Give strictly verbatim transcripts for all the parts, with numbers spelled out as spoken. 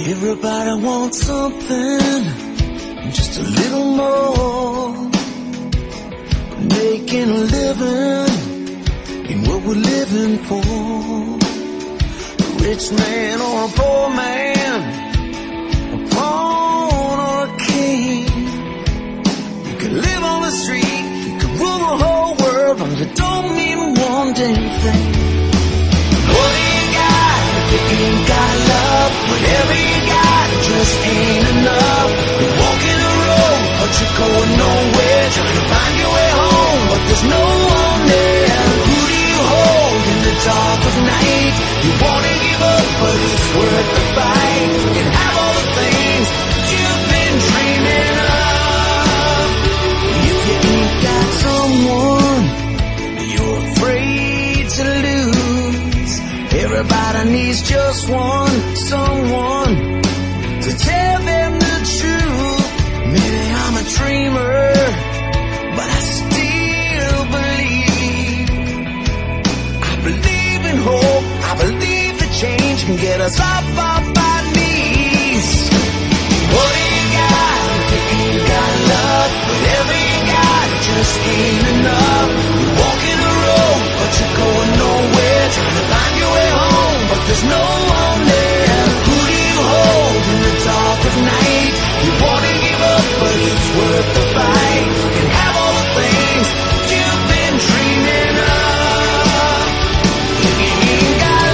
Everybody wants something, just a little more. Making a living in what we're living for. A rich man or a poor man, a pawn or a king. You can live on the street, you can rule the whole world, but you don't mean one damn thing. What do you got if you ain't got love? Whatever you got, it just ain't enough. You're walking a road, but you're going nowhere, trying to find your way home, but there's no one there. Who do you hold in the dark of night? You wanna give up, but it's worth the fight. You can have all the things that you've been dreaming of. If you ain't got someone you're afraid to lose, everybody needs just one, someone to tell them the truth. Maybe I'm a dreamer, but I still believe. I believe in hope, I believe that change can get us off our bad knees. What do you got if you ain't got love? Whatever you got, it just ain't enough. You're walking a road, but you're going nowhere, trying to find your way home, but there's no one there. Who do you hold in the dark of night? You wanna give up, but it's worth the fight. You can have all the things you've been dreaming of. If you ain't got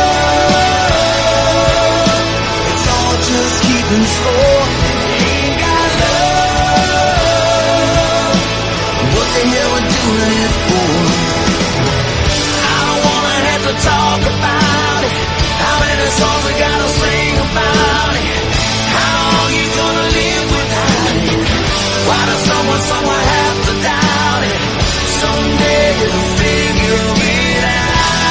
love, it's all just keeping score. If you ain't got love, what the hell we're doing it for? I don't wanna have to talk about it. How many songs we gotta sing about it? How long you gonna live without it? Why does someone somewhere have to doubt it? Someday you'll figure it out.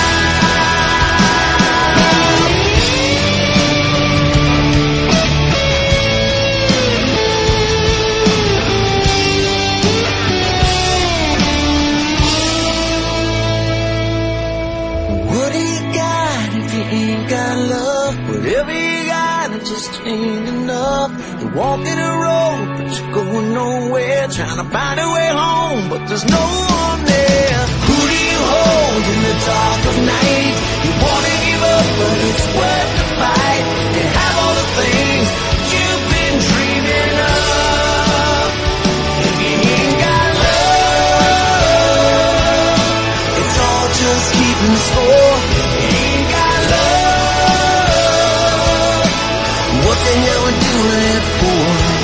What do you got if you ain't got love? Whatever you got, it just ain't enough. You're walking a road, but you're going nowhere, trying to find a way home, but there's no one there. Who do you hold in the dark of night? You wanna give up, but it's worth the fight. You have all the things you've been dreaming of. If you ain't got love, it's all just keeping score. If you ain't got love, what the hell we doing it for?